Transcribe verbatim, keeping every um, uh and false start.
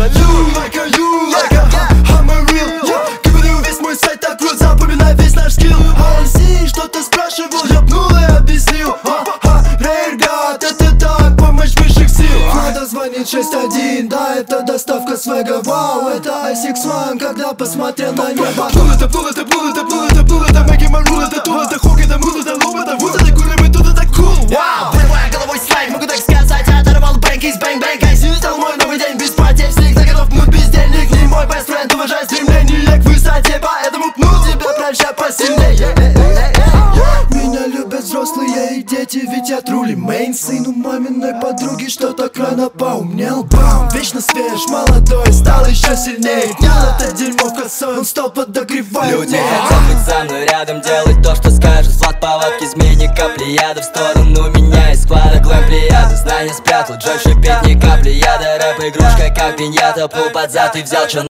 You like a, you like a, I'm a real. Говорю, весь мой сайт так крут, запоминай весь наш скилл. ай си, что-то спрашивал, ёбнул и объяснил. Рейргат, это так, помощь высших сил. Надо звонить шесть один, да, это доставка свега. Вау, это ай сикс один, когда посмотрел на небо. Пул это, пул это, пул это, пул это, пул это, making my rule, это тул, это хук, это мул, это лоб, это вуз, это курим, и тут это cool. Вау, прибывая головой слайд, могу так сказать, оторвал бэнк из бэнк-бэнк. ай си стал мой новый день, без потерь, всегда готов, мут бездельник. Не мой best friend, уважай стремление к высоте, поэтому пну тебя, прощай посильнее. Меня любят взрослые и дети, ведь я трули мейн. Сыну маминой подруги, что так рано поумнел. Бам, вечно свеж, молодой, стал еще сильнее. Днял это дерьмо в косой, он стал подогревать. Люди хотят быть со мной рядом, делать то, что скажет. Влад повадки изменника, плеяда в сторону меня из склада глэм плеяда. Знания спрятал, Джой шипит ни капли яда. Рэп игрушка, как пиньята, пул под зад и взял, чё